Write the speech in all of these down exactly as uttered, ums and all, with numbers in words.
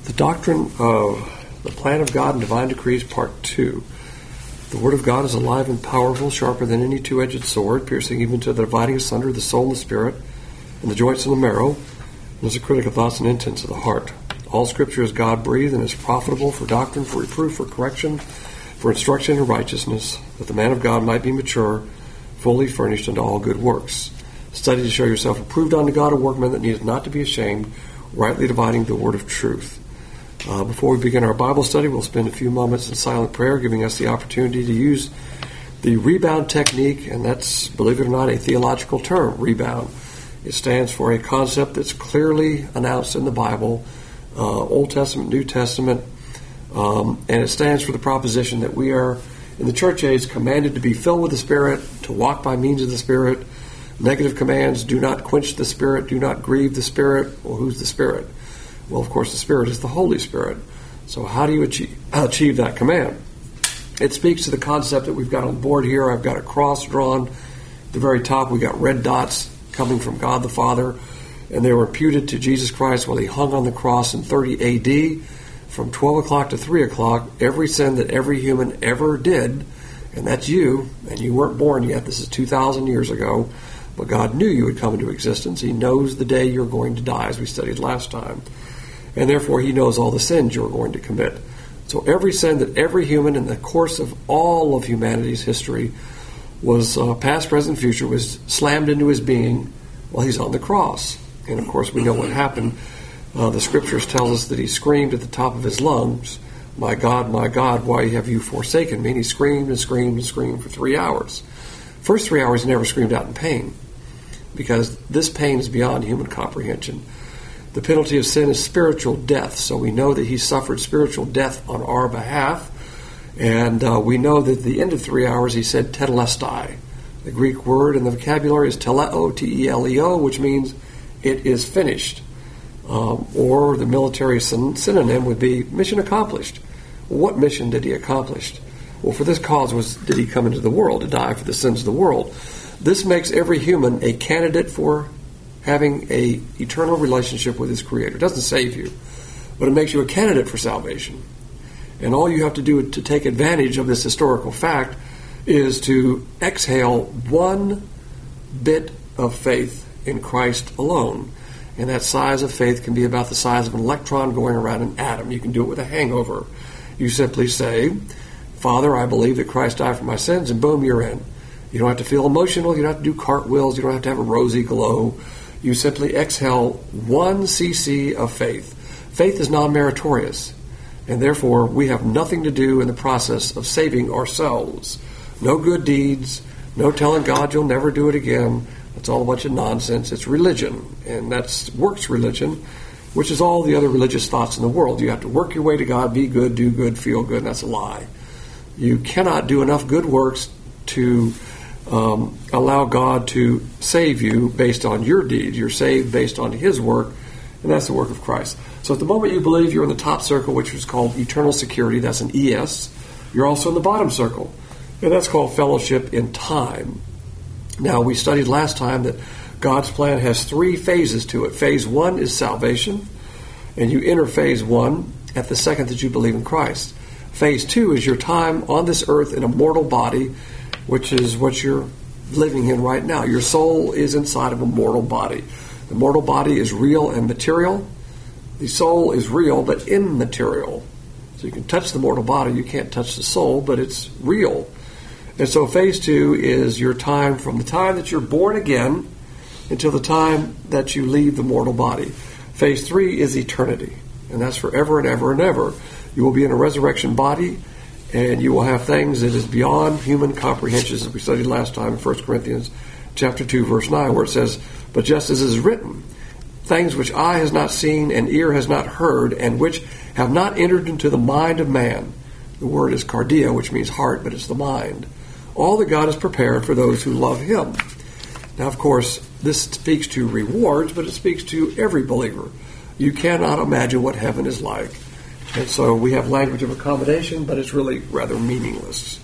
The Doctrine of the Plan of God and Divine Decrees, Part two. The Word of God is alive and powerful, sharper than any two-edged sword, piercing even to the dividing asunder of the soul and the spirit, and the joints and the marrow, and is a critic of thoughts and intents of the heart. All Scripture is God-breathed and is profitable for doctrine, for reproof, for correction, for instruction in righteousness, that the man of God might be mature, fully furnished unto all good works. Study to show yourself approved unto God, a workman that needeth not to be ashamed, rightly dividing the word of truth. Uh, before we begin our Bible study, we'll spend a few moments in silent prayer, giving us the opportunity to use the rebound technique, and that's, believe it or not, a theological term, rebound. It stands for a concept that's clearly announced in the Bible, uh, Old Testament, New Testament, um, and it stands for the proposition that we are, in the church age, commanded to be filled with the Spirit, to walk by means of the Spirit. Negative commands: do not quench the Spirit, do not grieve the Spirit. Well, who's the Spirit? Well, of course, the Spirit is the Holy Spirit. So how do you achieve, achieve that command? It speaks to the concept that we've got on the board here. I've got a cross drawn at the very top. We've got red dots coming from God the Father, and they were imputed to Jesus Christ while he hung on the cross in thirty A D. From twelve o'clock to three o'clock, every sin that every human ever did, and that's you, and you weren't born yet. This is two thousand years ago, but God knew you would come into existence. He knows the day you're going to die, as we studied last time. And therefore, he knows all the sins you're going to commit. So every sin that every human in the course of all of humanity's history was, uh, past, present, future, was slammed into his being while he's on the cross. And of course, we know what happened. Uh, the scriptures tell us that he screamed at the top of his lungs, "My God, my God, why have you forsaken me?" And he screamed and screamed and screamed for three hours. First three hours, he never screamed out in pain, because this pain is beyond human comprehension. The penalty of sin is spiritual death, so we know that he suffered spiritual death on our behalf, and uh, we know that at the end of three hours he said tetelestai. The Greek word in the vocabulary is teleo, T E L E O, which means it is finished, um, or the military syn- synonym would be mission accomplished. Well, what mission did he accomplish? Well, for this cause was did he come into the world, to die for the sins of the world. This makes every human a candidate for having a eternal relationship with his Creator. It doesn't save you, but it makes you a candidate for salvation. And all you have to do to take advantage of this historical fact is to exhale one bit of faith in Christ alone. And that size of faith can be about the size of an electron going around an atom. You can do it with a hangover. You simply say, "Father, I believe that Christ died for my sins," and boom, you're in. You don't have to feel emotional. You don't have to do cartwheels. You don't have to have a rosy glow. You simply exhale one cc of faith. Faith is non-meritorious, and therefore we have nothing to do in the process of saving ourselves. No good deeds, no telling God you'll never do it again. That's all a bunch of nonsense. It's religion, and that's works religion, which is all the other religious thoughts in the world. You have to work your way to God, be good, do good, feel good, and that's a lie. You cannot do enough good works to Um, allow God to save you based on your deeds. You're saved based on his work, and that's the work of Christ. So at the moment you believe, you're in the top circle, which is called eternal security. That's an E S. You're also in the bottom circle, and that's called fellowship in time. Now, we studied last time that God's plan has three phases to it. Phase one is salvation, and you enter phase one at the second that you believe in Christ. Phase two is your time on this earth in a mortal body, which is what you're living in right now. Your soul is inside of a mortal body. The mortal body is real and material. The soul is real but immaterial. So you can touch the mortal body, you can't touch the soul, but it's real. And so phase two is your time from the time that you're born again until the time that you leave the mortal body. Phase three is eternity, and that's forever and ever and ever. You will be in a resurrection body, and you will have things that is beyond human comprehension, as we studied last time in First Corinthians chapter two, verse nine, where it says, "But just as it is written, things which eye has not seen and ear has not heard, and which have not entered into the mind of man." The word is cardia, which means heart, but it's the mind. "All that God has prepared for those who love him." Now, of course, this speaks to rewards, but it speaks to every believer. You cannot imagine what heaven is like. And so we have language of accommodation, but it's really rather meaningless.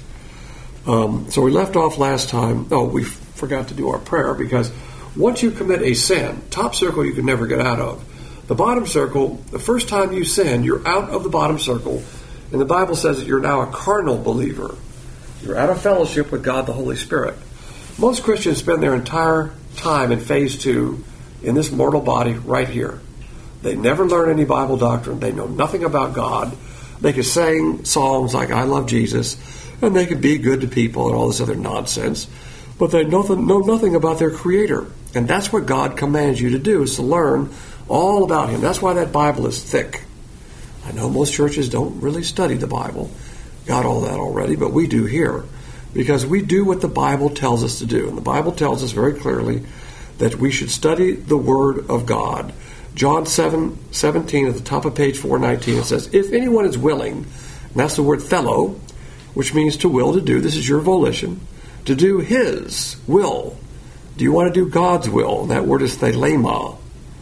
Um, so we left off last time. Oh, we forgot to do our prayer, because once you commit a sin, top circle you can never get out of. The bottom circle, the first time you sin, you're out of the bottom circle. And the Bible says that you're now a carnal believer. You're out of fellowship with God the Holy Spirit. Most Christians spend their entire time in phase two in this mortal body right here. They never learn any Bible doctrine. They know nothing about God. They can sing songs like I Love Jesus, and they can be good to people and all this other nonsense, but they know nothing about their Creator. And that's what God commands you to do, is to learn all about Him. That's why that Bible is thick. I know most churches don't really study the Bible. Got all that already, but we do here. Because we do what the Bible tells us to do. And the Bible tells us very clearly that we should study the Word of God. John seven seventeen at the top of page four nineteen, it says, if anyone is willing, and that's the word thelo, which means to will, to do, this is your volition, to do His will. Do you want to do God's will? And that word is thelema.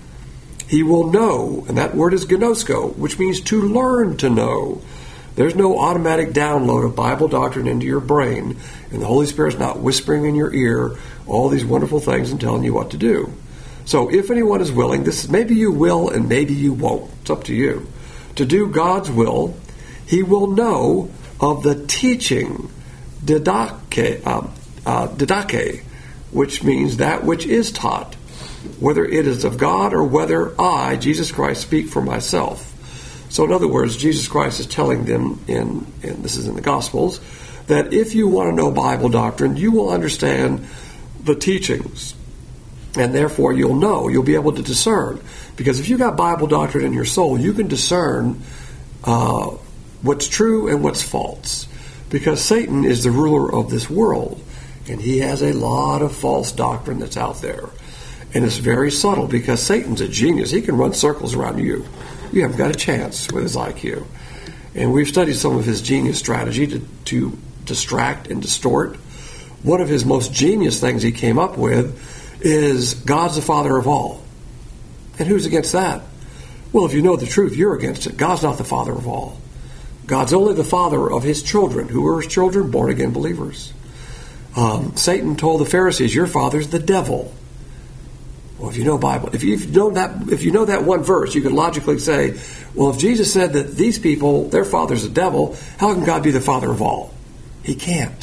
He will know, and that word is gnosko, which means to learn to know. There's no automatic download of Bible doctrine into your brain, and the Holy Spirit's not whispering in your ear all these wonderful things and telling you what to do. So if anyone is willing, this maybe you will and maybe you won't. It's up to you. To do God's will, he will know of the teaching, didake, uh, uh, didake, which means that which is taught, whether it is of God or whether I, Jesus Christ, speak for myself. So in other words, Jesus Christ is telling them, in, and this is in the Gospels, that if you want to know Bible doctrine, you will understand the teachings. And therefore you'll know, you'll be able to discern. Because if you've got Bible doctrine in your soul, you can discern uh, what's true and what's false. Because Satan is the ruler of this world. And he has a lot of false doctrine that's out there. And it's very subtle because Satan's a genius. He can run circles around you. You haven't got a chance with his I Q. And we've studied some of his genius strategy to, to distract and distort. One of his most genius things he came up with is God's the Father of all. And who's against that? Well, if you know the truth, you're against it. God's not the Father of all. God's only the Father of His children, who are His children, born-again believers. Um, Satan told the Pharisees, your father's the devil. Well, if you know Bible, if you know that, if you know that one verse, you could logically say, well, if Jesus said that these people, their father's the devil, how can God be the Father of all? He can't.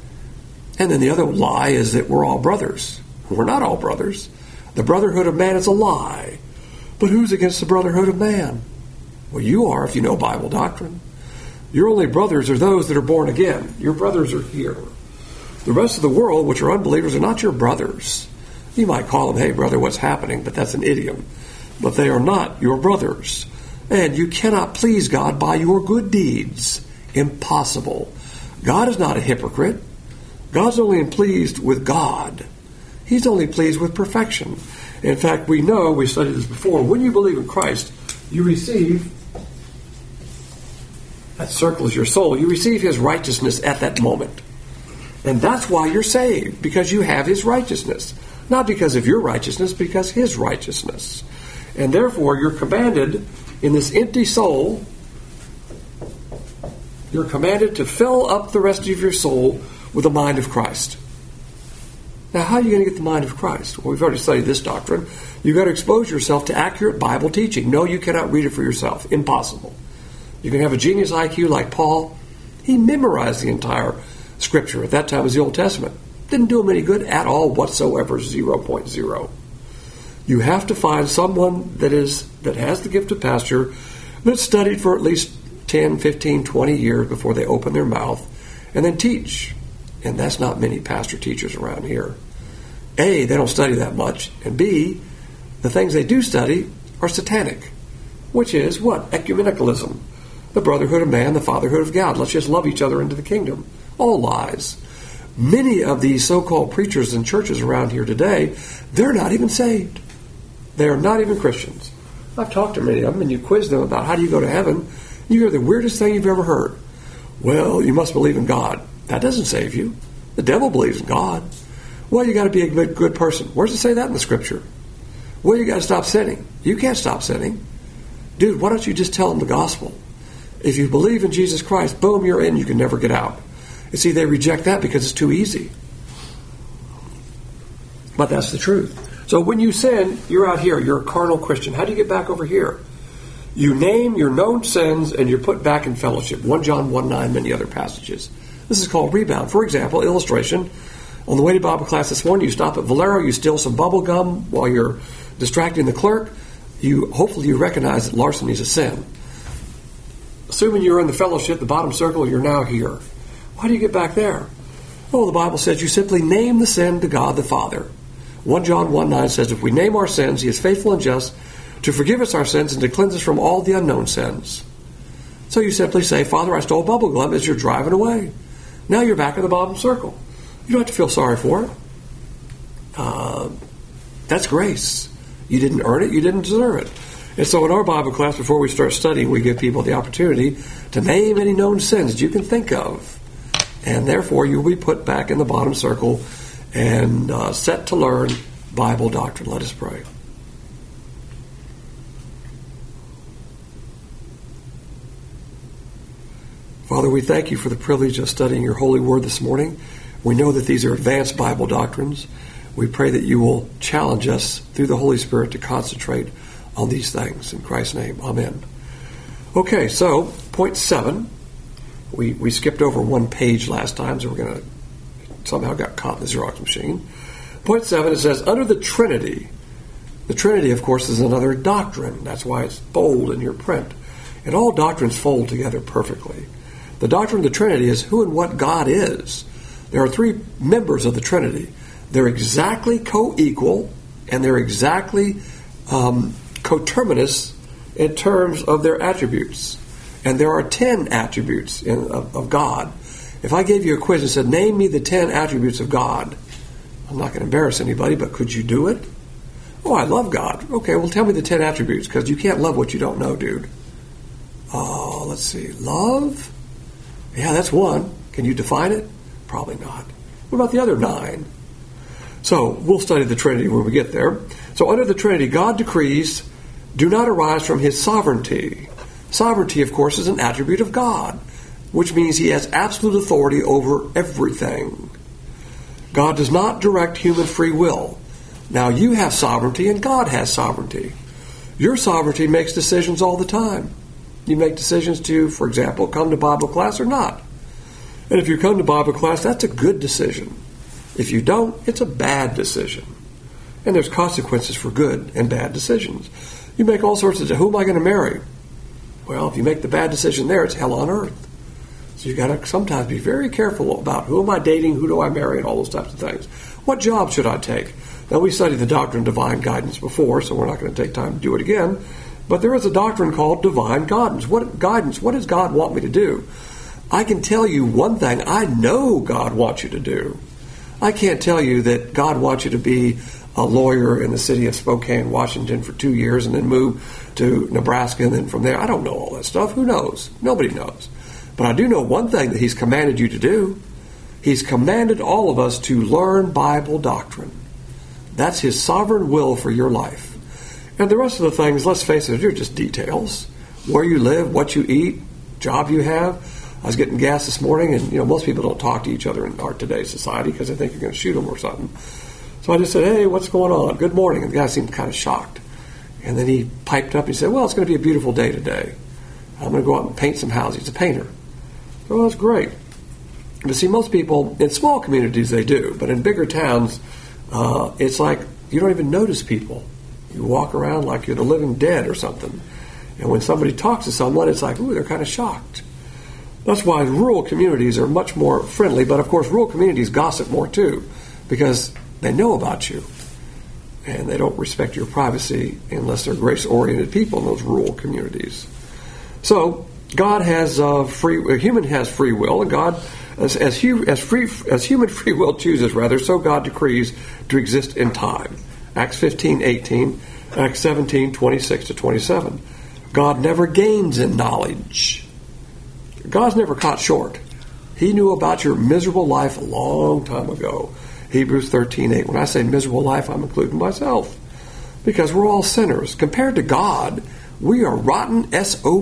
And then the other lie is that we're all brothers. We're not all brothers. The brotherhood of man is a lie. But who's against the brotherhood of man? Well, you are if you know Bible doctrine. Your only brothers are those that are born again. Your brothers are here. The rest of the world, which are unbelievers, are not your brothers. You might call them, hey, brother, what's happening? But that's an idiom. But they are not your brothers. And you cannot please God by your good deeds. Impossible. God is not a hypocrite. God's only pleased with God. He's only pleased with perfection. In fact, we know, we studied this before, when you believe in Christ, you receive, that circles your soul, you receive His righteousness at that moment. And that's why you're saved, because you have His righteousness. Not because of your righteousness, because His righteousness. And therefore, you're commanded, in this empty soul, you're commanded to fill up the rest of your soul with the mind of Christ. Now, how are you going to get the mind of Christ? Well, we've already studied this doctrine. You've got to expose yourself to accurate Bible teaching. No, you cannot read it for yourself. Impossible. You can have a genius I Q like Paul. He memorized the entire Scripture. At that time, it was the Old Testament. Didn't do him any good at all whatsoever, zero point zero. You have to find someone that is that has the gift of pasture, that studied for at least ten, fifteen, twenty years before they open their mouth, and then teach. And that's not many pastor teachers around here. A, they don't study that much. And B, the things they do study are satanic. Which is what? Ecumenicalism. The brotherhood of man, the fatherhood of God. Let's just love each other into the kingdom. All lies. Many of these so-called preachers and churches around here today, they're not even saved. They're not even Christians. I've talked to many of them, and you quiz them about how do you go to heaven. You hear the weirdest thing you've ever heard. Well, you must believe in God. That doesn't save you. The devil believes in God. Well, you got to be a good, good person. Where does it say that in the Scripture? Well, you got to stop sinning. You can't stop sinning. Dude, why don't you just tell them the gospel? If you believe in Jesus Christ, boom, you're in. You can never get out. You see, they reject that because it's too easy. But that's the truth. So when you sin, you're out here. You're a carnal Christian. How do you get back over here? You name your known sins and you're put back in fellowship. First John one nine, many other passages. This is called rebound. For example, illustration. On the way to Bible class this morning, you stop at Valero, you steal some bubble gum while you're distracting the clerk. You hopefully you recognize that larceny is a sin. Assuming you're in the fellowship, the bottom circle, you're now here. Why do you get back there? Oh, the Bible says you simply name the sin to God the Father. First John one nine says, if we name our sins, He is faithful and just to forgive us our sins and to cleanse us from all the unknown sins. So you simply say, Father, I stole bubble gum as you're driving away. Now you're back in the bottom circle. You don't have to feel sorry for it. Uh, that's grace. You didn't earn it. You didn't deserve it. And so in our Bible class, before we start studying, we give people the opportunity to name any known sins that you can think of. And therefore, you'll be put back in the bottom circle and uh, set to learn Bible doctrine. Let us pray. Father, we thank you for the privilege of studying your holy word this morning. We know that these are advanced Bible doctrines. We pray that you will challenge us through the Holy Spirit to concentrate on these things. In Christ's name, amen. Okay, so point seven. We we skipped over one page last time, so we're going to somehow got caught in the Xerox machine. Point seven, it says, under the Trinity. The Trinity, of course, is another doctrine. That's why it's bold in your print. And all doctrines fold together perfectly. The doctrine of the Trinity is who and what God is. There are three members of the Trinity. They're exactly co-equal, and they're exactly um, coterminous in terms of their attributes. And there are ten attributes in, of, of God. If I gave you a quiz and said, name me the ten attributes of God, I'm not going to embarrass anybody, but could you do it? Oh, I love God. Okay, well, tell me the ten attributes, because you can't love what you don't know, dude. Oh, let's see. Love? Yeah, that's one. Can you define it? Probably not. What about the other nine? So, we'll study the Trinity when we get there. So, under the Trinity, God decrees do not arise from His sovereignty. Sovereignty, of course, is an attribute of God, which means He has absolute authority over everything. God does not direct human free will. Now, you have sovereignty and God has sovereignty. Your sovereignty makes decisions all the time. You make decisions to, for example, come to Bible class or not. And if you come to Bible class, that's a good decision. If you don't, it's a bad decision. And there's consequences for good and bad decisions. You make all sorts of, who am I going to marry? Well, if you make the bad decision there, it's hell on earth. So you've got to sometimes be very careful about who am I dating, who do I marry, and all those types of things. What job should I take? Now, we studied the doctrine of divine guidance before, so we're not going to take time to do it again. But there is a doctrine called divine guidance. What guidance? What does God want me to do? I can tell you one thing I know God wants you to do. I can't tell you that God wants you to be a lawyer in the city of Spokane, Washington for two years and then move to Nebraska and then from there. I don't know all that stuff. Who knows? Nobody knows. But I do know one thing that He's commanded you to do. He's commanded all of us to learn Bible doctrine. That's His sovereign will for your life. And the rest of the things, let's face it, they're just details. Where you live, what you eat, job you have. I was getting gas this morning, and you know most people don't talk to each other in our today's society because they think you're going to shoot them or something. So I just said, hey, what's going on? Good morning. And the guy seemed kind of shocked. And then he piped up and he said, well, it's going to be a beautiful day today. I'm going to go out and paint some houses. He's a painter. So, well, that's great. But see, most people, in small communities, they do. But in bigger towns, uh, it's like you don't even notice people. You walk around like you're the living dead or something. And when somebody talks to someone, it's like, ooh, they're kind of shocked. That's why rural communities are much more friendly. But, of course, rural communities gossip more, too, because they know about you. And they don't respect your privacy unless they're grace-oriented people in those rural communities. So, God has uh, free, human has free will, and God, as as, hu, as free as human free will chooses, rather, so God decrees to exist in time. Acts fifteen eighteen, Acts seventeen twenty-six to twenty-seven. God never gains in knowledge. God's never caught short. He knew about your miserable life a long time ago. Hebrews thirteen eight. When I say miserable life, I'm including myself, because we're all sinners. Compared to God, we are rotten S O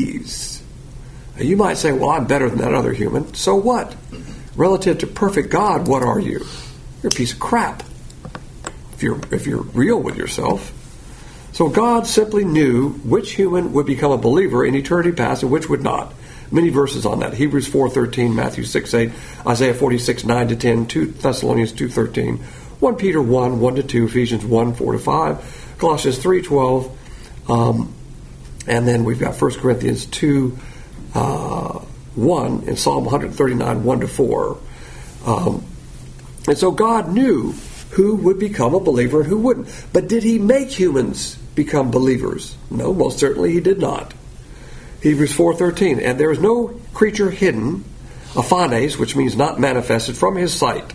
Bs. You might say, well, I'm better than that other human. So what? Relative to perfect God, what are you? You're a piece of crap. if you're if you're real with yourself. So God simply knew which human would become a believer in eternity past and which would not. Many verses on that. Hebrews four thirteen, Matthew six eight, Isaiah forty-six nine to ten, two Thessalonians two thirteen, First Peter one one to two, Ephesians one four to five, Colossians three twelve, um, and then we've got First Corinthians two uh, one and Psalm one thirty-nine one to four. Um, and so God knew who would become a believer and who wouldn't. But did he make humans become believers? No, most certainly he did not. Hebrews four thirteen, and there is no creature hidden, aphanes, which means not manifested, from his sight.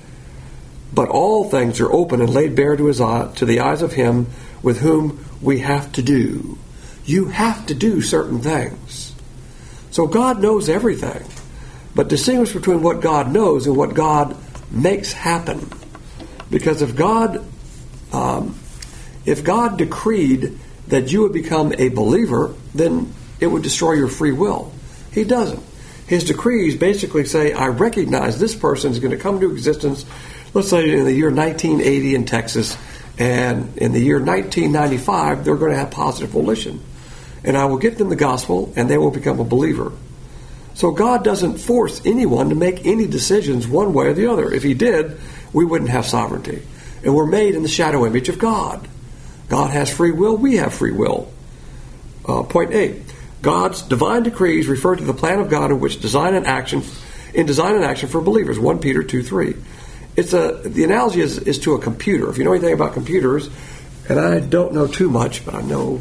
But all things are open and laid bare to his eye, to the eyes of him with whom we have to do. You have to do certain things. So God knows everything. But distinguish between what God knows and what God makes happen. Because if God, um, if God decreed that you would become a believer, then it would destroy your free will. He doesn't. His decrees basically say, I recognize this person is going to come into existence, let's say in the year nineteen eighty in Texas, and in the year nineteen ninety-five, they're going to have positive volition. And I will get them the gospel, and they will become a believer. So God doesn't force anyone to make any decisions one way or the other. If he did, we wouldn't have sovereignty. And we're made in the shadow image of God. God has free will, we have free will. Uh, point eight. God's divine decrees refer to the plan of God in which design and action, in design and action for believers. First Peter two three. It's a the analogy is, is to a computer. If you know anything about computers, and I don't know too much, but I know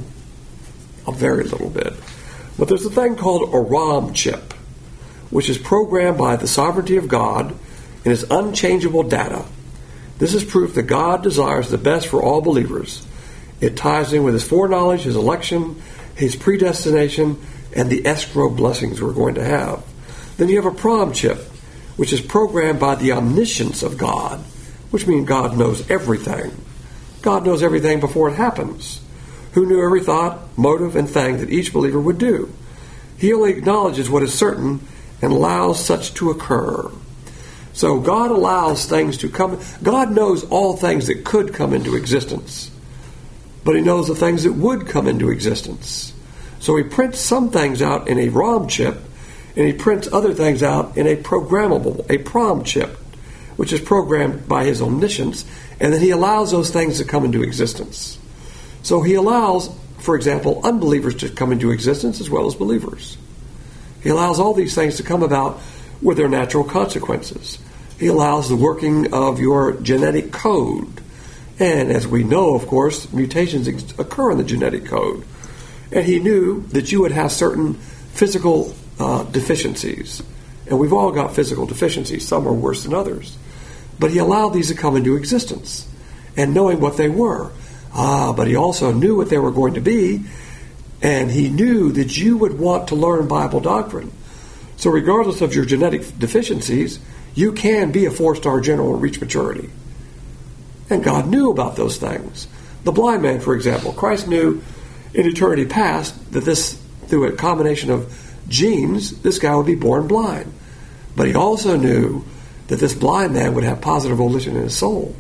a very little bit. But there's a thing called a ROM chip, which is programmed by the sovereignty of God and is unchangeable data. This is proof that God desires the best for all believers. It ties in with his foreknowledge, his election, his predestination, and the escrow blessings we're going to have. Then you have a prom chip, which is programmed by the omniscience of God, which means God knows everything. God knows everything before it happens. Who knew every thought, motive, and thing that each believer would do? He only acknowledges what is certain and allows such to occur. So God allows things to come. God knows all things that could come into existence. But he knows the things that would come into existence. So he prints some things out in a ROM chip, and he prints other things out in a programmable, a prom chip, which is programmed by his omniscience, and then he allows those things to come into existence. So he allows, for example, unbelievers to come into existence as well as believers. He allows all these things to come about with their natural consequences. He allows the working of your genetic code. And as we know, of course, mutations ex- occur in the genetic code. And he knew that you would have certain physical uh, deficiencies. And we've all got physical deficiencies. Some are worse than others. But he allowed these to come into existence. And knowing what they were. Ah, but he also knew what they were going to be. And he knew that you would want to learn Bible doctrine. So regardless of your genetic deficiencies, you can be a four-star general and reach maturity. And God knew about those things. The blind man, for example, Christ knew in eternity past that this, through a combination of genes, this guy would be born blind. But he also knew that this blind man would have positive volition in his soul.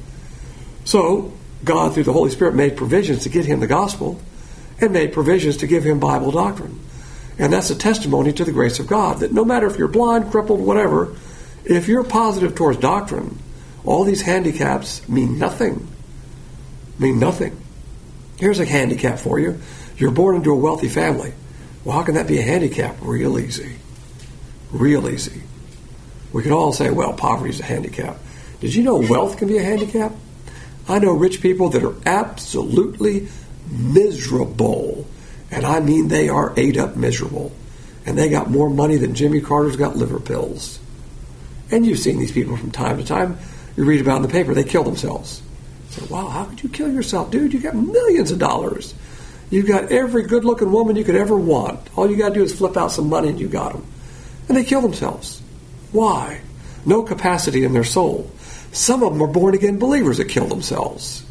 So God, through the Holy Spirit, made provisions to get him the gospel and made provisions to give him Bible doctrine. And that's a testimony to the grace of God, that no matter if you're blind, crippled, whatever, if you're positive towards doctrine, all these handicaps mean nothing. Mean nothing. Here's a handicap for you. You're born into a wealthy family. Well, how can that be a handicap? Real easy. Real easy. We can all say, well, poverty is a handicap. Did you know wealth can be a handicap? I know rich people that are absolutely miserable. And I mean they are ate up miserable. And they got more money than Jimmy Carter's got liver pills. And you've seen these people from time to time. You read about in the paper, they kill themselves. So, wow, how could you kill yourself? Dude, you got millions of dollars. You've got every good-looking woman you could ever want. All you got to do is flip out some money and you got them. And they kill themselves. Why? No capacity in their soul. Some of them are born-again believers that kill themselves.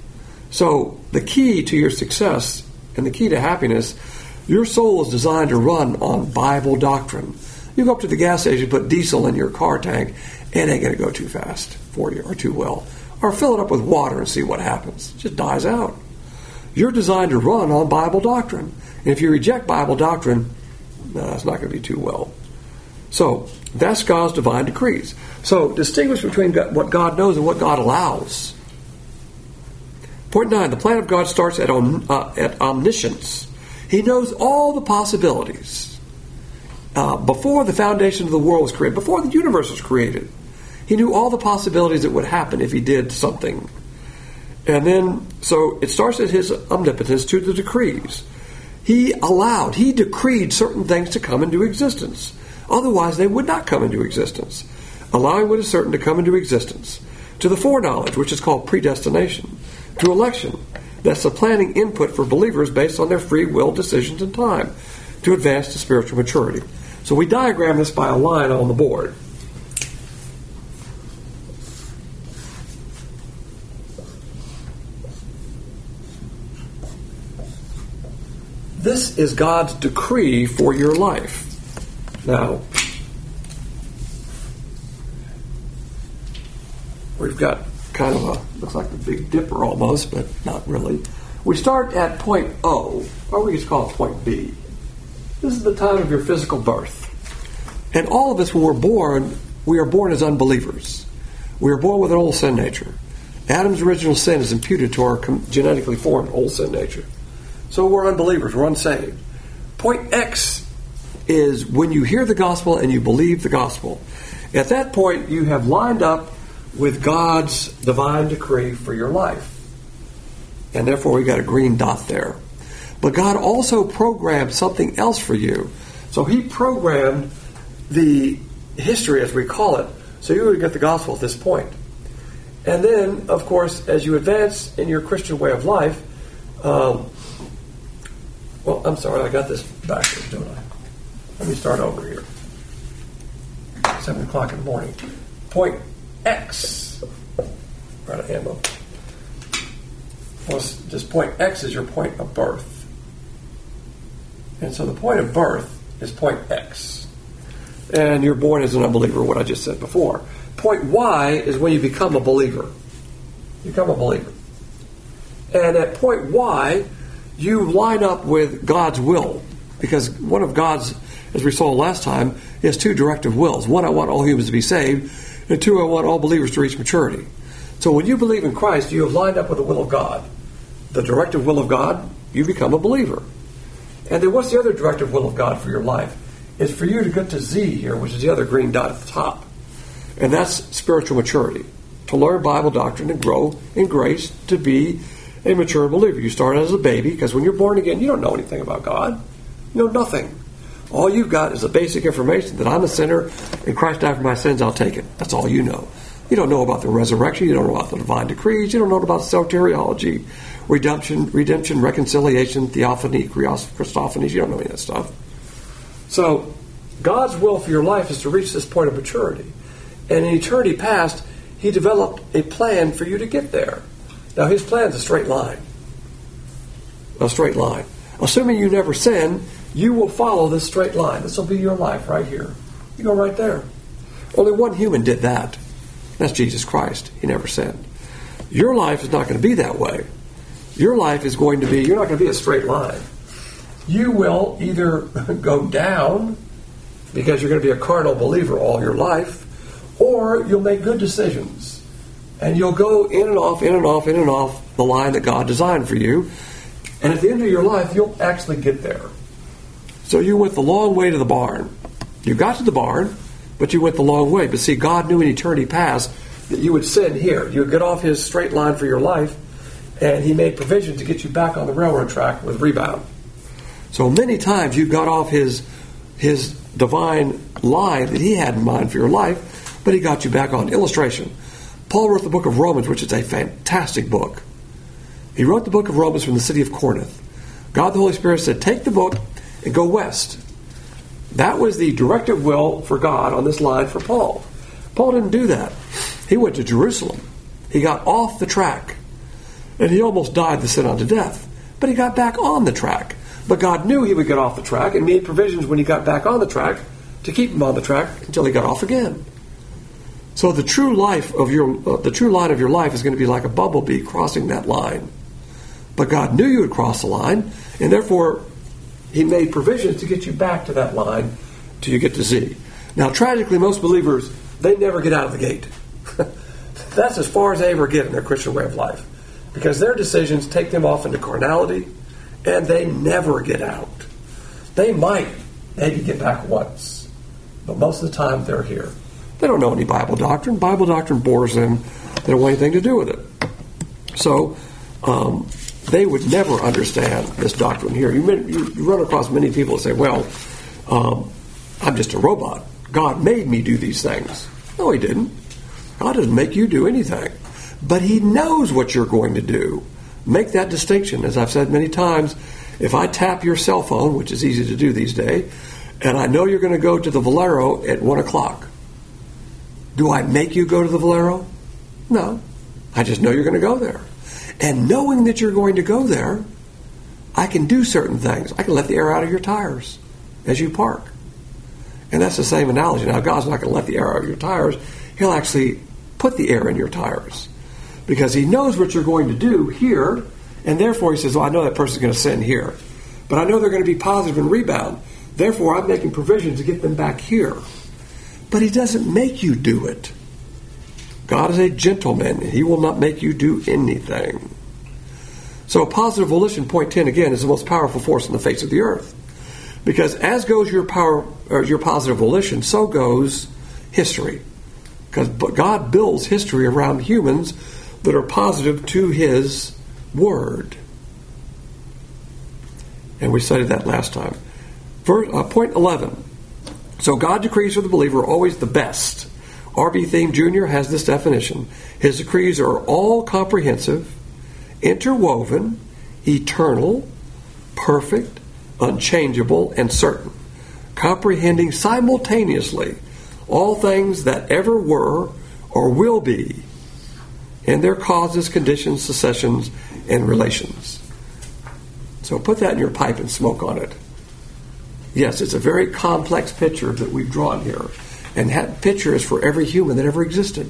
So the key to your success and the key to happiness, your soul is designed to run on Bible doctrine. You go up to the gas station, put diesel in your car tank, it ain't going to go too fast for you or too well. or fill it up with water and see what happens. It just dies out. You're designed to run on Bible doctrine. And if you reject Bible doctrine, no, it's not going to be too well. So, that's God's divine decrees. So, distinguish between what God knows and what God allows. Point nine, the plan of God starts at, uh, at omniscience. He knows all the possibilities. Uh, before the foundation of the world was created, before the universe was created, He knew all the possibilities that would happen if He did something. And then, so it starts at His omnipotence to the decrees. He allowed, He decreed certain things to come into existence. Otherwise, they would not come into existence. Allowing what is certain to come into existence. To the foreknowledge, which is called predestination. To election, that's the planning input for believers based on their free will decisions and time. To advance to spiritual maturity. So we diagram this by a line on the board. This is God's decree for your life. Now, we've got kind of a, looks like the Big Dipper almost, but not really. We start at point O, or we just call it point B. This is the time of your physical birth. And all of us, when we're born, we are born as unbelievers. We are born with an old sin nature. Adam's original sin is imputed to our genetically formed old sin nature. So we're unbelievers, we're unsaved. Point X is when you hear the gospel and you believe the gospel. At that point, you have lined up with God's divine decree for your life. And therefore, we got a green dot there. But God also programmed something else for you. So He programmed the history, as we call it, so you would get the gospel at this point. And then, of course, as you advance in your Christian way of life, um, well, I'm sorry, I got this backwards, don't I? Let me start over here. Seven o'clock in the morning. Point X. Right at ammo. Well, just point X is your point of birth. And so the point of birth is point X. And you're born as an unbeliever, what I just said before. Point Y is when you become a believer. You become a believer. And at point Y, you line up with God's will. Because one of God's, as we saw last time, he has two directive wills. One, I want all humans to be saved. And two, I want all believers to reach maturity. So when you believe in Christ, you have lined up with the will of God. The directive will of God, you become a believer. And then what's the other directive will of God for your life? It's for you to get to Z here, which is the other green dot at the top. And that's spiritual maturity. To learn Bible doctrine and grow in grace to be a mature believer. You start as a baby, because when you're born again, you don't know anything about God. You know nothing. All you've got is the basic information that I'm a sinner and Christ died for my sins, I'll take it. That's all you know. You don't know about the resurrection. You don't know about the divine decrees. You don't know about soteriology, redemption, redemption, reconciliation, theophany, Christophanies. You don't know any of that stuff. So, God's will for your life is to reach this point of maturity. And in eternity past, He developed a plan for you to get there. Now, His plan is a straight line. A straight line. Assuming you never sin, you will follow this straight line. This will be your life right here. You go right there. Only one human did that. That's Jesus Christ. He never sinned. Your life is not going to be that way. Your life is going to be, you're not going to be a straight line. You will either go down because you're going to be a carnal believer all your life, or you'll make good decisions. And you'll go in and off, in and off, in and off the line that God designed for you. And at the end of your life, you'll actually get there. So you went the long way to the barn. You got to the barn, but you went the long way. But see, God knew in eternity past that you would sin here. You would get off His straight line for your life, and He made provision to get you back on the railroad track with rebound. So many times you got off His His divine line that He had in mind for your life, but He got you back on. Illustration. Paul wrote the book of Romans, which is a fantastic book. He wrote the book of Romans from the city of Corinth. God the Holy Spirit said, take the book and go west. That was the directive will for God on this line for Paul. Paul didn't do that. He went to Jerusalem. He got off the track. And he almost died the sin unto death. But he got back on the track. But God knew he would get off the track and made provisions when he got back on the track to keep him on the track until he got off again. So the true life of your, uh, the true line of your life is going to be like a bumblebee crossing that line. But God knew you would cross the line, and therefore He made provisions to get you back to that line till you get to Z. Now, tragically, most believers, they never get out of the gate. That's as far as they ever get in their Christian way of life, because their decisions take them off into carnality, and they never get out. They might maybe get back once, but most of the time they're here. They don't know any Bible doctrine. Bible doctrine bores them. They don't want anything to do with it. So um, they would never understand this doctrine here. You, you run across many people that say, well, um, I'm just a robot. God made me do these things. No, He didn't. God doesn't make you do anything. But He knows what you're going to do. Make that distinction. As I've said many times, if I tap your cell phone, which is easy to do these days, and I know you're going to go to the Valero at one o'clock, do I make you go to the Valero? No. I just know you're going to go there. And knowing that you're going to go there, I can do certain things. I can let the air out of your tires as you park. And that's the same analogy. Now, God's not going to let the air out of your tires. He'll actually put the air in your tires, because He knows what you're going to do here, and therefore He says, well, I know that person's going to sin here, but I know they're going to be positive and rebound. Therefore, I'm making provisions to get them back here. But He doesn't make you do it. God is a gentleman, and He will not make you do anything. So positive volition, point ten, again, is the most powerful force on the face of the earth. Because as goes your power, or your positive volition, so goes history. Because God builds history around humans that are positive to His Word. And we studied that last time. Verse, uh, point eleven. So God decrees for the believer always the best. R B Theme Junior has this definition. His decrees are all comprehensive, interwoven, eternal, perfect, unchangeable, and certain, comprehending simultaneously all things that ever were or will be, and their causes, conditions, successions, and relations. So put that in your pipe and smoke on it. Yes, it's a very complex picture that we've drawn here. And that picture is for every human that ever existed.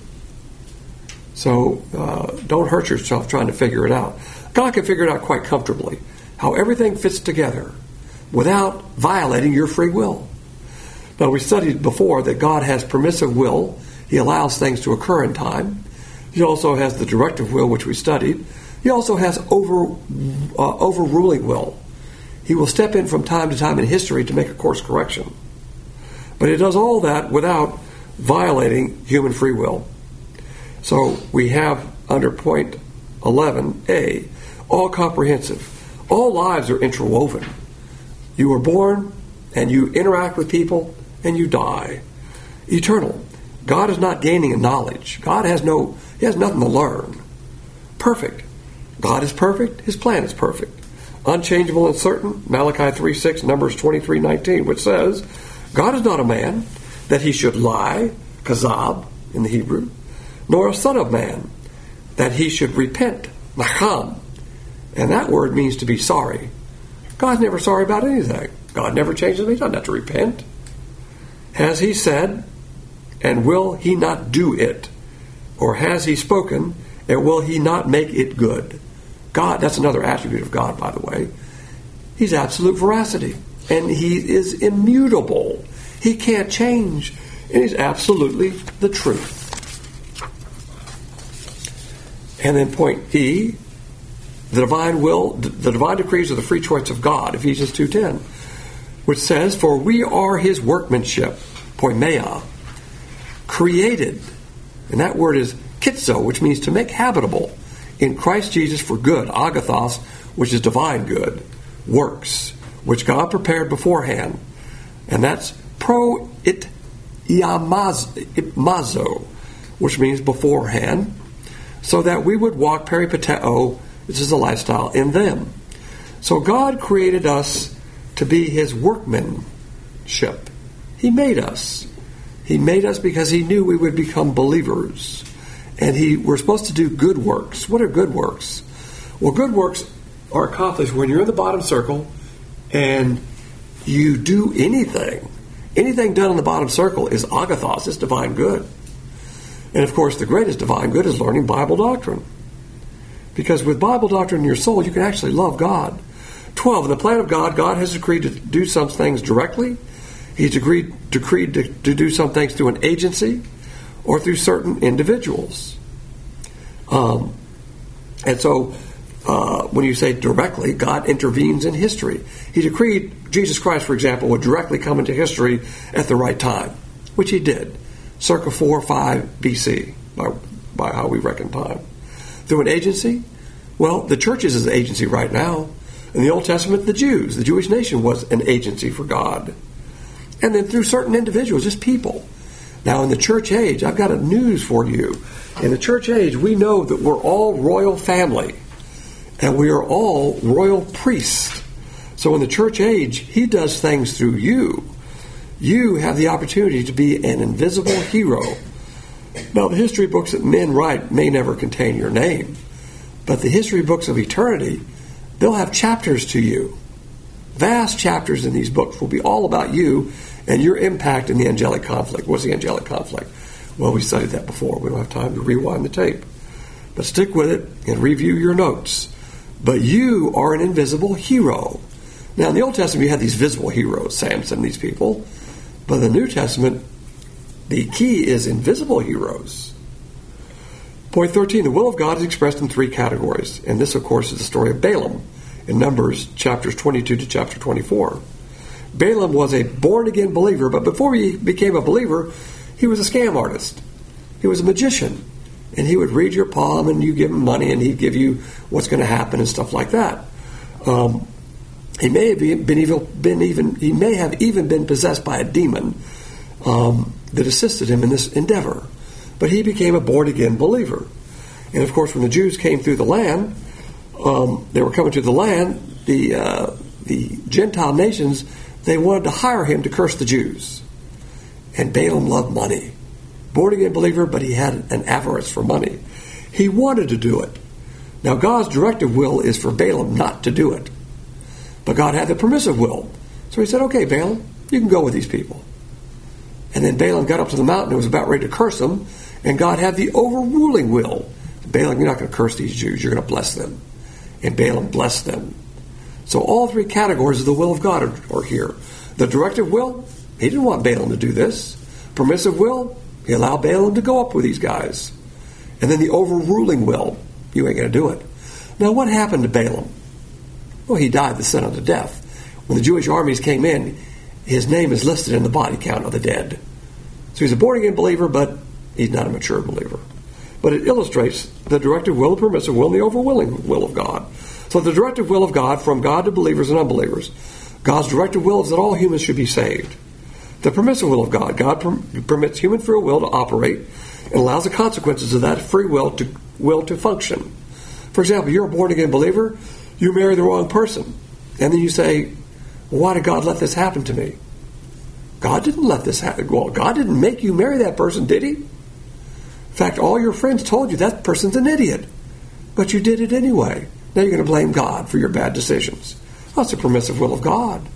So uh, don't hurt yourself trying to figure it out. God can figure it out quite comfortably, how everything fits together without violating your free will. Now, we studied before that God has permissive will. He allows things to occur in time. He also has the directive will, which we studied. He also has over uh, overruling will. He will step in from time to time in history to make a course correction. But He does all that without violating human free will. So we have under point eleven A, all comprehensive. All lives are interwoven. You were born, and you interact with people, and you die. Eternal. God is not gaining in knowledge. God has no, He has nothing to learn. Perfect. God is perfect. His plan is perfect. Unchangeable and certain. Malachi three six, Numbers twenty-three nineteen, which says, God is not a man that He should lie, kazab in the Hebrew, nor a son of man that He should repent, nacham. And that word means to be sorry. God's never sorry about anything. God never changes. He doesn't have to repent. Has He said, and will He not do it? Or has He spoken, and will He not make it good? God, that's another attribute of God, by the way. He's absolute veracity. And He is immutable. He can't change. And He's absolutely the truth. And then point E, the divine will, the divine decrees are the free choice of God, Ephesians two ten, which says, for we are His workmanship, poimeia, created, and that word is kitzo, which means to make habitable, in Christ Jesus for good, agathos, which is divine good, works, which God prepared beforehand, and that's pro it iamazo, which means beforehand, so that we would walk peripateo, this is a lifestyle, in them. So God created us to be His workmanship. He made us. He made us because He knew we would become believers. And He we're supposed to do good works. What are good works? Well, good works are accomplished when you're in the bottom circle and you do anything. Anything done in the bottom circle is agathos, it's divine good. And of course, the greatest divine good is learning Bible doctrine. Because with Bible doctrine in your soul, you can actually love God. twelve. In the plan of God, God has decreed to do some things directly. He's decreed, decreed to, to do some things through an agency or through certain individuals. Um, and so, uh, when you say directly, God intervenes in history. He decreed Jesus Christ, for example, would directly come into history at the right time, which he did, circa four or five B C, by, by how we reckon time. Through an agency, well, the church is an agency right now. In the Old Testament, the Jews, the Jewish nation was an agency for God. And then through certain individuals, just people. Now, in the church age, I've got a news for you. In the church age, we know that we're all royal family. And we are all royal priests. So in the church age, he does things through you. You have the opportunity to be an invisible hero. Now, the history books that men write may never contain your name. But the history books of eternity, they'll have chapters to you. Vast chapters in these books will be all about you and your impact in the angelic conflict. What's the angelic conflict? Well, we studied that before. We don't have time to rewind the tape. But stick with it and review your notes. But you are an invisible hero. Now, in the Old Testament, you had these visible heroes, Samson, these people. But in the New Testament, the key is invisible heroes. Point thirteen, the will of God is expressed in three categories. And this, of course, is the story of Balaam in Numbers chapters twenty-two to chapter twenty-four. Balaam was a born-again believer, but before he became a believer, he was a scam artist. He was a magician. And he would read your palm, and you give him money, and he'd give you what's going to happen and stuff like that. Um, he may have been even, been even he may have even been possessed by a demon um, that assisted him in this endeavor. But he became a born-again believer. And of course, when the Jews came through the land, um, they were coming to the land, the uh, the Gentile nations, they wanted to hire him to curse the Jews. And Balaam loved money. Born-again believer, but he had an avarice for money. He wanted to do it. Now, God's directive will is for Balaam not to do it. But God had the permissive will. So he said, okay, Balaam, you can go with these people. And then Balaam got up to the mountain and was about ready to curse them. And God had the overruling will. Balaam, you're not going to curse these Jews. You're going to bless them. And Balaam blessed them. So all three categories of the will of God are, are here. The directive will, he didn't want Balaam to do this. Permissive will, he allowed Balaam to go up with these guys. And then the overruling will, you ain't going to do it. Now, what happened to Balaam? Well, he died the sin unto death. When the Jewish armies came in, his name is listed in the body count of the dead. So he's a born-again believer, but he's not a mature believer. But it illustrates the directive will, the permissive will, and the overruling will of God. So the directive will of God from God to believers and unbelievers. God's directive will is that all humans should be saved. The permissive will of God. God per- permits human free will to operate and allows the consequences of that free will to will to function. For example, you're a born-again believer, you marry the wrong person. And then you say, well, why did God let this happen to me? God didn't let this happen. Well, God didn't make you marry that person, did he? In fact, all your friends told you that person's an idiot. But you did it anyway. Now you're going to blame God for your bad decisions. That's the permissive will of God.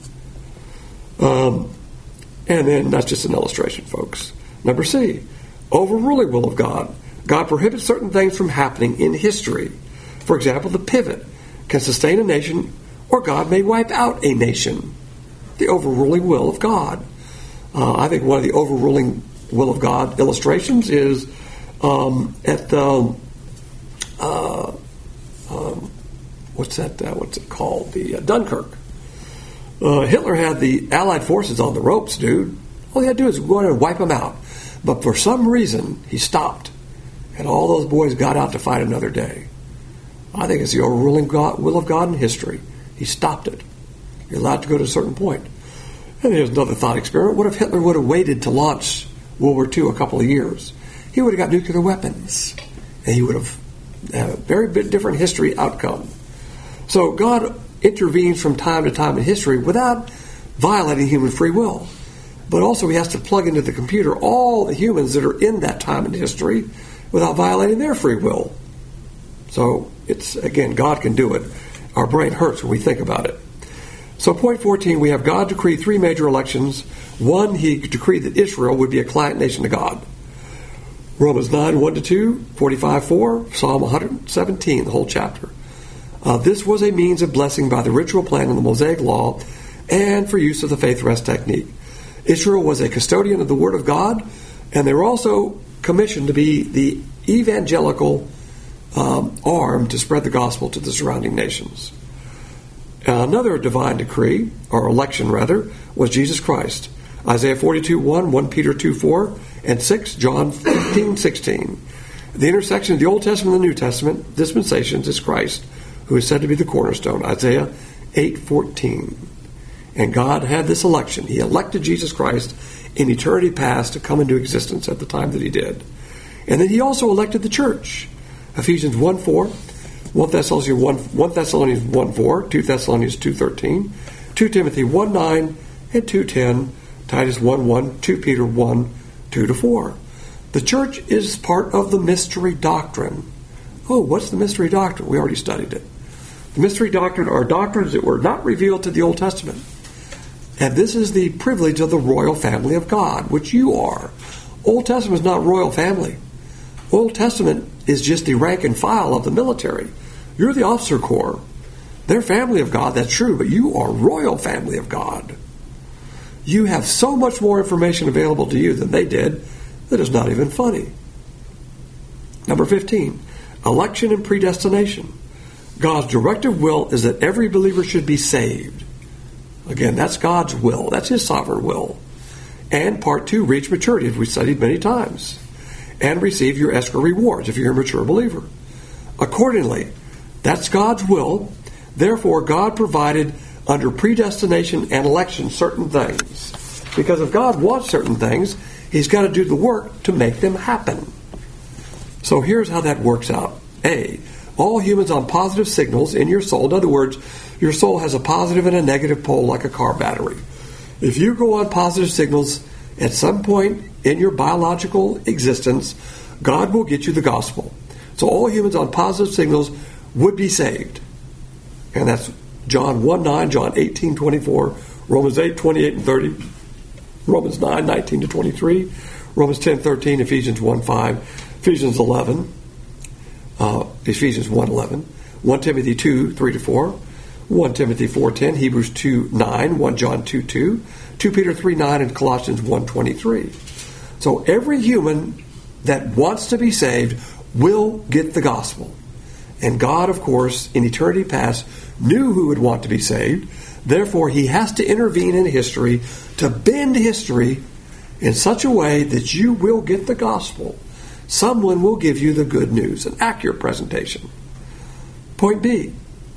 Um, and then that's just an illustration, folks. Number C, overruling will of God. God prohibits certain things from happening in history. For example, the pivot can sustain a nation, or God may wipe out a nation. The overruling will of God. Uh, I think one of the overruling will of God illustrations is um, at the uh, um, what's that? Uh, what's it called? The uh, Dunkirk. Uh, Hitler had the Allied forces on the ropes, dude. All he had to do is go in and wipe them out. But for some reason, he stopped, and all those boys got out to fight another day. I think it's the overruling God, will of God in history. He stopped it. You're allowed to go to a certain point. And here's another thought experiment. What if Hitler would have waited to launch World War Two a couple of years? He would have got nuclear weapons. And he would have had a very bit different history outcome. So God intervenes from time to time in history without violating human free will. But also he has to plug into the computer all the humans that are in that time in history without violating their free will. So it's, again, God can do it. Our brain hurts when we think about it. So point fourteen, we have God decree three major elections. One, he decreed that Israel would be a client nation to God. Romans nine, one to two, forty-five, four, Psalm one seventeen, the whole chapter. Uh, this was a means of blessing by the ritual plan in the Mosaic Law and for use of the faith rest technique. Israel was a custodian of the Word of God, and they were also commissioned to be the evangelical um, arm to spread the gospel to the surrounding nations. Another divine decree, or election rather, was Jesus Christ. Isaiah forty-two, one, First Peter two, four, and six, John fifteen, sixteen. The intersection of the Old Testament and the New Testament dispensations is Christ, who is said to be the cornerstone. Isaiah eight, fourteen. And God had this election. He elected Jesus Christ in eternity past to come into existence at the time that he did. And then he also elected the church. Ephesians one, four, First Thessalonians one, First Thessalonians one, four, Second Thessalonians two, thirteen, Second Timothy one, nine, and two, ten, Titus one, one, Second Peter one, two to four. The church is part of the mystery doctrine. Oh, what's the mystery doctrine? We already studied it. The mystery doctrine are doctrines that were not revealed to the Old Testament. And this is the privilege of the royal family of God, which you are. Old Testament is not royal family. Old Testament is just the rank and file of the military. You're the officer corps. They're family of God, that's true, but you are royal family of God. You have so much more information available to you than they did that it's not even funny. Number fifteen, election and predestination. God's directive will is that every believer should be saved. Again, that's God's will. That's his sovereign will. And part two, reach maturity, as we studied many times. And receive your escrow rewards if you're a mature believer. Accordingly, that's God's will. Therefore, God provided under predestination and election certain things. Because if God wants certain things, he's got to do the work to make them happen. So here's how that works out. A, all humans on positive signals in your soul. In other words, your soul has a positive and a negative pole like a car battery. If you go on positive signals at some point in your biological existence, God will get you the gospel. So all humans on positive signals would be saved. And that's John one, nine, John eighteen, twenty-four, Romans eight, twenty-eight and thirty, Romans nine, nineteen to twenty-three, Romans ten, thirteen, Ephesians one, five, Ephesians eleven, uh, Ephesians one, eleven, First Timothy two, three to four, First Timothy four, ten, Hebrews two, nine, First John two, two, Second Peter three, nine, and Colossians one, twenty-three. So every human that wants to be saved will get the gospel. And God, of course, in eternity past, knew who would want to be saved. Therefore, he has to intervene in history to bend history in such a way that you will get the gospel. Someone will give you the good news, an accurate presentation. Point B.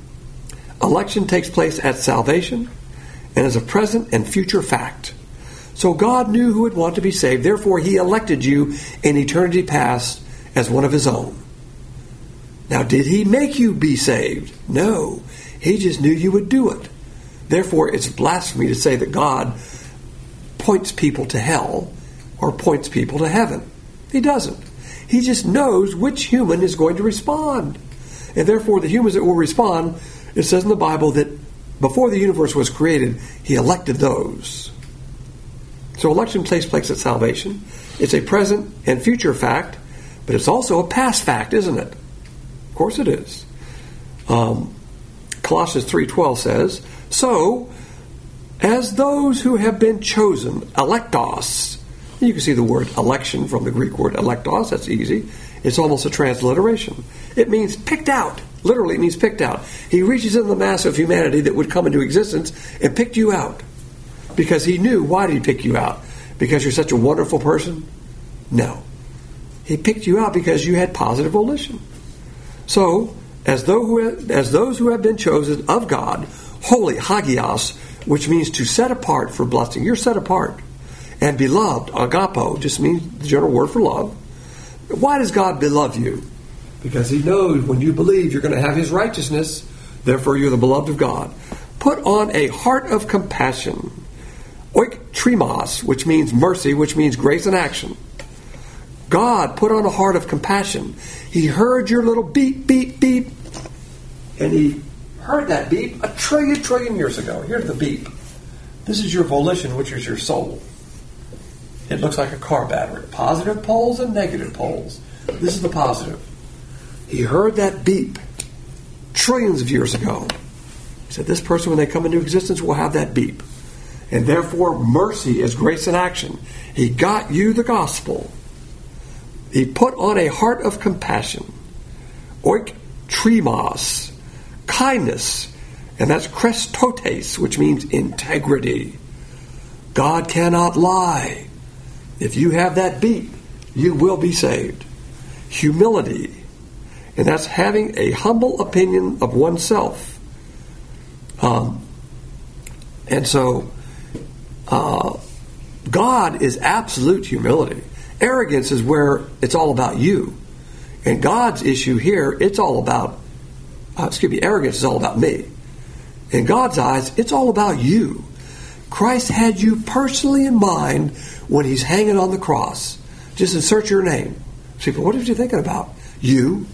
Election takes place at salvation and is a present and future fact. So God knew who would want to be saved. Therefore, he elected you in eternity past as one of his own. Now, did he make you be saved? No. He just knew you would do it. Therefore, it's blasphemy to say that God points people to hell or points people to heaven. He doesn't. He just knows which human is going to respond. And therefore, the humans that will respond, it says in the Bible that before the universe was created, he elected those. So election takes place at salvation. It's a present and future fact, but it's also a past fact, isn't it? Of course it is. Um, Colossians three twelve says, so, as those who have been chosen, electos, you can see the word election from the Greek word electos, that's easy. It's almost a transliteration. It means picked out. Literally, it means picked out. He reaches into the mass of humanity that would come into existence and picked you out. Because he knew, why did he pick you out? Because you're such a wonderful person? No. He picked you out because you had positive volition. So, as, though who have, as those who have been chosen of God, holy, hagios, which means to set apart for blessing. You're set apart. And beloved, agapo, just means the general word for love. Why does God beloved you? Because he knows when you believe you're going to have his righteousness, therefore you're the beloved of God. Put on a heart of compassion. Oiktrimos, which means mercy, which means grace in action. God put on a heart of compassion. He heard your little beep, beep, beep. And he heard that beep a trillion, trillion years ago. Here's the beep. This is your volition, which is your soul. it looks like a car battery. Positive poles and negative poles. This is the positive. He heard that beep trillions of years ago. He said, this person, when they come into existence, will have that beep. And therefore, mercy is grace in action. He got you the gospel. He put on a heart of compassion. Oik trimos. Kindness. And that's krestotes, which means integrity. God cannot lie. If you have that beep, you will be saved. Humility. And that's having a humble opinion of oneself. Um, and so, uh, God is absolute humility. Arrogance is where it's all about you. And God's issue here, it's all about, uh, excuse me, arrogance is all about me. In God's eyes, it's all about you. Christ had you personally in mind when he's hanging on the cross. Just insert your name. People, what was you thinking about? You.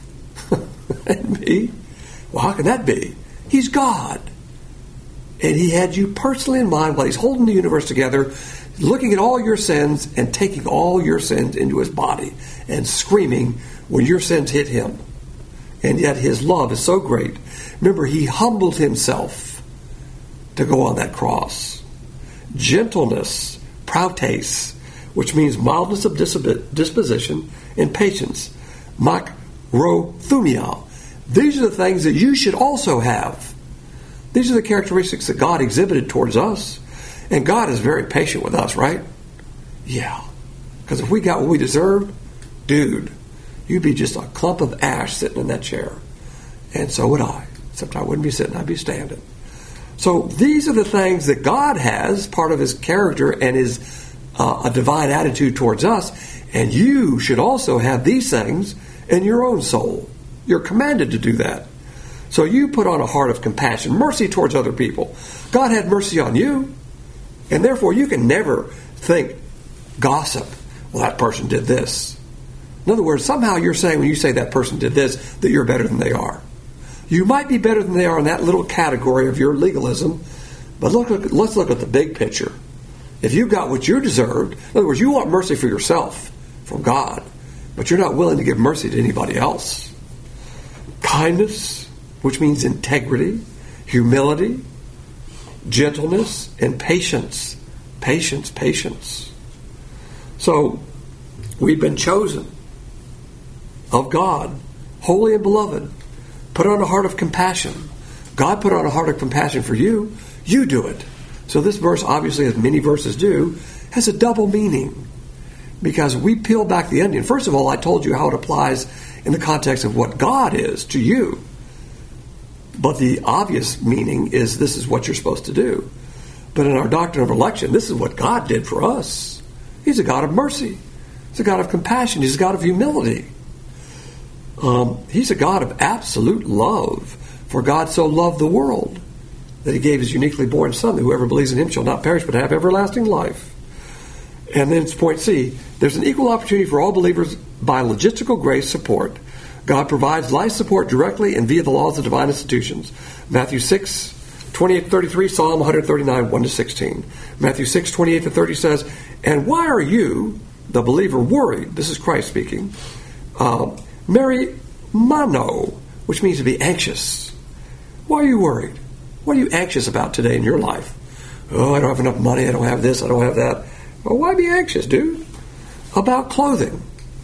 And me? Well, how can that be? He's God. And he had you personally in mind while he's holding the universe together, looking at all your sins and taking all your sins into his body and screaming when your sins hit him. And yet his love is so great. Remember, he humbled himself to go on that cross. Gentleness, prautes, which means mildness of disposition, and patience, makrothumia. These are the things that you should also have. These are the characteristics that God exhibited towards us. And God is very patient with us, right? Yeah. Because if we got what we deserved, dude, you'd be just a clump of ash sitting in that chair. And so would I. Except I wouldn't be sitting, I'd be standing. So these are the things that God has, part of his character and his uh, a divine attitude towards us. And you should also have these things in your own soul. You're commanded to do that. So you put on a heart of compassion, mercy towards other people. God had mercy on you. And therefore you can never think gossip. Well, that person did this. In other words, somehow you're saying when you say that person did this, that you're better than they are. You might be better than they are in that little category of your legalism, but look, look, let's look at the big picture. If you got what you deserved, in other words, you want mercy for yourself from God, but you're not willing to give mercy to anybody else. Kindness, which means integrity, humility, gentleness, and patience. Patience, patience. So, we've been chosen of God, holy and beloved. Put on a heart of compassion. God put on a heart of compassion for you. You do it. So this verse, obviously, as many verses do, has a double meaning. Because we peel back the onion. First of all, I told you how it applies in the context of what God is to you. But the obvious meaning is this is what you're supposed to do. But in our doctrine of election, this is what God did for us. He's a God of mercy. He's a God of compassion. He's a God of humility. Um, he's a God of absolute love. For God so loved the world that he gave his uniquely born Son, that whoever believes in him shall not perish but have everlasting life. And then it's point C. There's an equal opportunity for all believers by logistical grace support. God provides life support directly and via the laws of divine institutions. Matthew six, twenty-eight to thirty-three, Psalm one thirty-nine, one to sixteen. Matthew six, twenty-eight to thirty says, and why are you, the believer, worried? This is Christ speaking. Um, Mary Mano, which means to be anxious. Why are you worried? What are you anxious about today in your life? Oh, I don't have enough money. I don't have this. I don't have that. Well, why be anxious, dude? About clothing.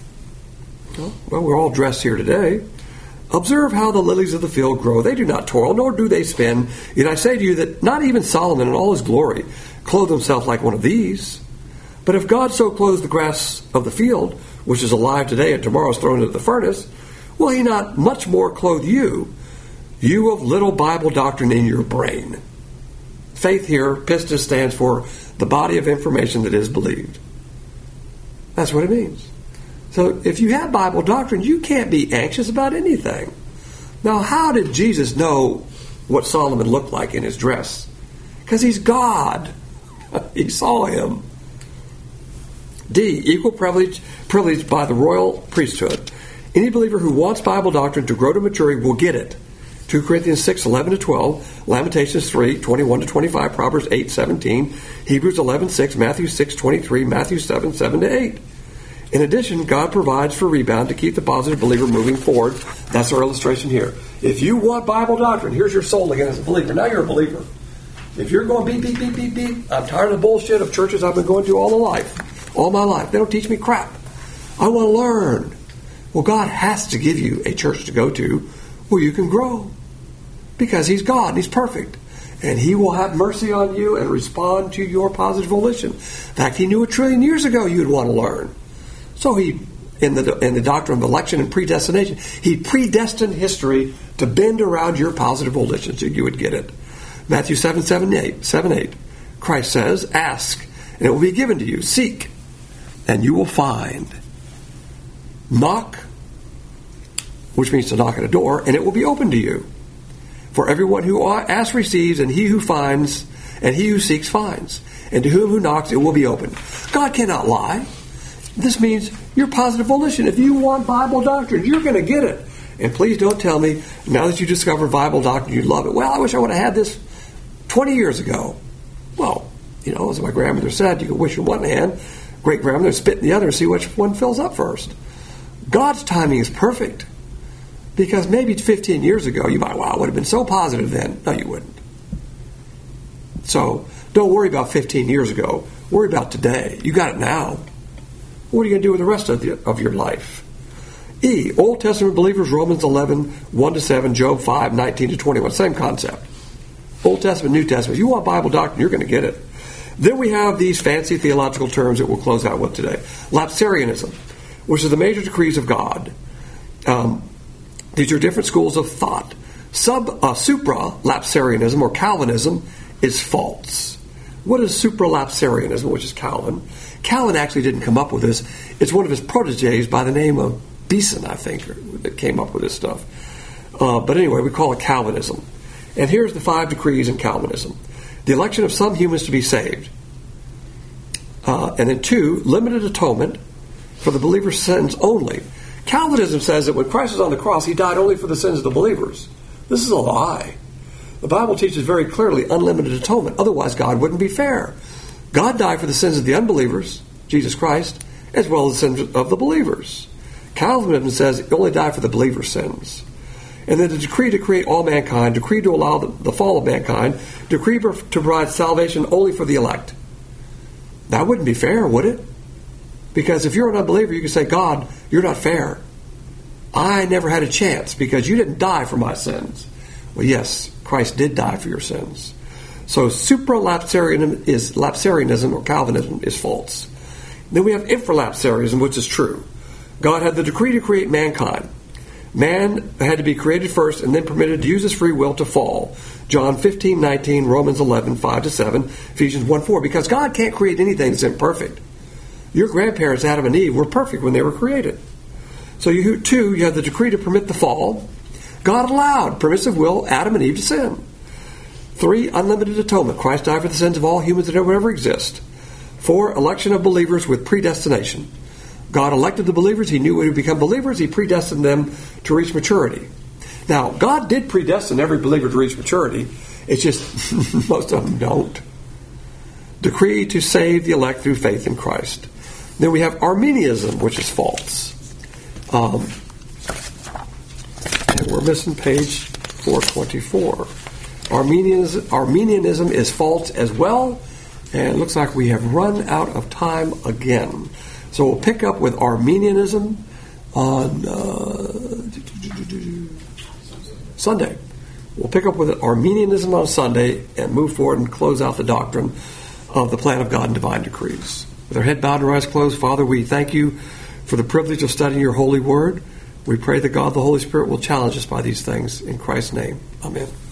Well, we're all dressed here today. Observe how the lilies of the field grow. They do not toil, nor do they spin. Yet I say to you that not even Solomon in all his glory clothed himself like one of these. But if God so clothes the grass of the field, which is alive today and tomorrow is thrown into the furnace, will he not much more clothe you, you of little Bible doctrine in your brain? Faith here, pistis, stands for the body of information that is believed. That's what it means. So if you have Bible doctrine, you can't be anxious about anything. Now, how did Jesus know what Solomon looked like in his dress? Because he's God. He saw him. D, equal privilege, privilege by the royal priesthood. Any believer who wants Bible doctrine to grow to maturity will get it. Second Corinthians six, eleven to twelve, Lamentations three, twenty-one to twenty-five, Proverbs eight, seventeen, Hebrews eleven, six, Matthew six, twenty-three, Matthew seven, seven to eight. In addition, God provides for rebound to keep the positive believer moving forward. That's our illustration here. If you want Bible doctrine, here's your soul again as a believer. Now you're a believer. If you're going beep, beep, beep, beep, beep, I'm tired of the bullshit of churches I've been going to all the life, all my life. They don't teach me crap. I want to learn. Well, God has to give you a church to go to where you can grow. Because He's God and He's perfect. And He will have mercy on you and respond to your positive volition. In fact, He knew a trillion years ago you'd want to learn. So He, in the in the doctrine of election and predestination, He predestined history to bend around your positive volition so you would get it. Matthew seven, seven, eight, seven, eight. Christ says, ask, and it will be given to you. Seek, and you will find. Knock, which means to knock at a door, and it will be open to you. For everyone who asks receives, and he who finds, and he who seeks finds. And to whom who knocks, it will be opened. God cannot lie. This means your positive volition. If you want Bible doctrine, you're going to get it. And please don't tell me, now that you discovered Bible doctrine, you love it. Well, I wish I would have had this twenty years ago. Well, you know, as my grandmother said, you can wish in one hand, great-grandmother, spit in the other, and see which one fills up first. God's timing is perfect. Because maybe fifteen years ago, you might, wow, I would have been so positive then. No, you wouldn't. So, don't worry about fifteen years ago. Worry about today. You got it now. What are you going to do with the rest of, the, of your life? E, Old Testament believers, Romans eleven, one to seven, Job five, nineteen to twenty-one. Same concept. Old Testament, New Testament. You want Bible doctrine, you're going to get it. Then we have these fancy theological terms that we'll close out with today. Lapsarianism, which is the major decrees of God. Um, these are different schools of thought. Sub, uh, supra-lapsarianism, or Calvinism, is false. What is supra-lapsarianism, which is Calvin? Calvin actually didn't come up with this. It's one of his proteges by the name of Beeson, I think, that came up with this stuff. Uh, but anyway, we call it Calvinism. And here's the five decrees in Calvinism. The election of some humans to be saved. Uh, and then two, limited atonement for the believer's sins only. Calvinism says that when Christ was on the cross, He died only for the sins of the believers. This is a lie. The Bible teaches very clearly unlimited atonement. Otherwise, God wouldn't be fair. God died for the sins of the unbelievers, Jesus Christ, as well as the sins of the believers. Calvinism says He only died for the believer's sins. And then the decree to create all mankind, decree to allow the, the fall of mankind, decree to provide salvation only for the elect. That wouldn't be fair, would it? Because if you're an unbeliever, you can say, God, you're not fair. I never had a chance because you didn't die for my sins. Well, yes, Christ did die for your sins. So supra-lapsarianism is lapsarianism, or Calvinism, is false. Then we have infralapsarianism, which is true. God had the decree to create mankind. Man had to be created first and then permitted to use his free will to fall. John fifteen, nineteen, Romans eleven, five to seven, Ephesians one, four. Because God can't create anything that's imperfect. Your grandparents, Adam and Eve, were perfect when they were created. So you two, you have the decree to permit the fall. God allowed permissive will Adam and Eve to sin. Three, unlimited atonement. Christ died for the sins of all humans that ever, ever exist. Four, election of believers with predestination. God elected the believers. He knew when would become believers. He predestined them to reach maturity. Now, God did predestine every believer to reach maturity. It's just most of them don't. Decree to save the elect through faith in Christ. Then we have Arminianism, which is false. Um, and we're missing page four twenty-four. Arminianism, Arminianism is false as well. And it looks like we have run out of time again. So we'll pick up with Arminianism on uh, Sunday. We'll pick up with Arminianism on Sunday and move forward and close out the doctrine of the plan of God and divine decrees. With our head bowed and our eyes closed, Father, we thank you for the privilege of studying your holy word. We pray that God, the Holy Spirit, will challenge us by these things. In Christ's name, amen.